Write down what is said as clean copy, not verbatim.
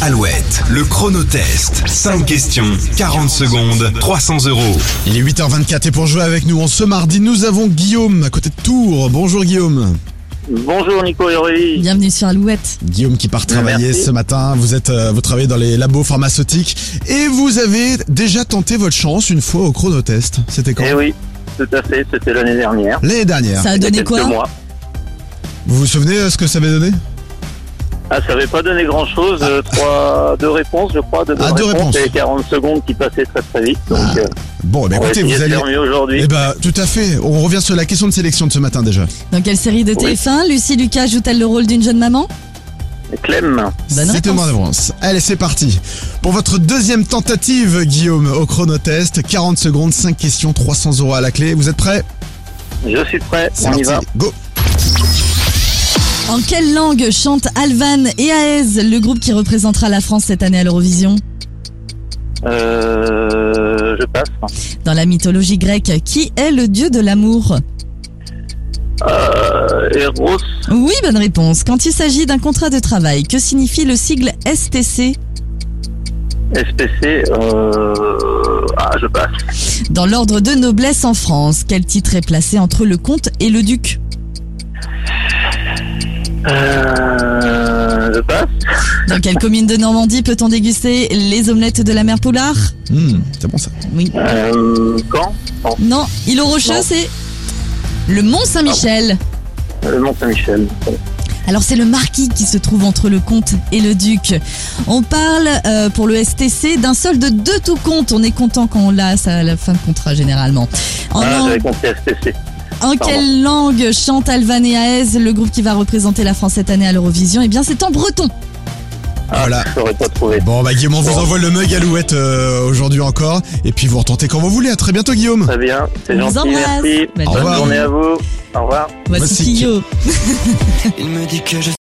Alouette, le chronotest. 5 questions, 40 secondes, 300 €. Il est 8h24 et pour jouer avec nous en ce mardi, nous avons Guillaume à côté de Tours. Bonjour Guillaume. Bonjour Nico et Aurélie. Bienvenue sur Alouette. Guillaume qui part travailler Merci. ce matin. Vous travaillez dans les labos pharmaceutiques et vous avez déjà tenté votre chance une fois au chronotest. C'était quand? Eh oui, tout à fait, c'était l'année dernière. L'année dernière. Ça a Il y a donné quelques quoi? mois. Vous vous souvenez ce que ça avait donné? Ah, ça n'avait pas donné grand-chose. Deux réponses, je crois. Deux deux réponses. Et 40 secondes qui passaient très très vite. Donc, Bon, on va écoutez, essayer vous de allez... faire mieux aujourd'hui. Eh ben, tout à fait. On revient sur la question de sélection de ce matin déjà. Dans quelle série de Oui. TF1 Lucie Lucas joue-t-elle le rôle d'une jeune maman? Clem, Bonne C'est une réponse. bonne réponse. Allez, c'est parti. Pour votre deuxième tentative, Guillaume, au chronotest, 40 secondes, 5 questions, 300 € à la clé. Vous êtes prêts? je suis prêt. C'est On y parti. va. Go. En quelle langue chantent Alvan et Aez, le groupe qui représentera la France cette année à l'Eurovision? Je passe. Dans la mythologie grecque, qui est le dieu de l'amour? Eros, Oui, bonne réponse. Quand il s'agit d'un contrat de travail, que signifie le sigle STC? SPC, je passe. Dans l'ordre de noblesse en France, quel titre est placé entre le comte et le duc? Je passe. Dans quelle commune de Normandie peut-on déguster les omelettes de la mère Poulard? C'est bon ça. Oui. Quand Non, île aux Rocheux, Non. c'est le Mont Saint-Michel. Le Mont-Saint-Michel. Alors c'est le marquis qui se trouve entre le comte et le duc. On parle pour le STC d'un solde de tout compte. On est content quand on l'a à la fin de contrat généralement. J'avais compris SPC. En quelle langue chante Alvan et Aez, le groupe qui va représenter la France cette année à l'Eurovision? Eh bien c'est en breton. Voilà. Je n'aurais pas trouvé. Bon, bah Guillaume, on vous envoie le mug Alouette aujourd'hui encore. Et puis vous retentez quand vous voulez. À très bientôt, Guillaume. Très bien, c'est On vous gentil, embrasse. merci. Bonne Bonne journée. journée à vous. Au revoir. Voici Voici Kyo. Il me dit que je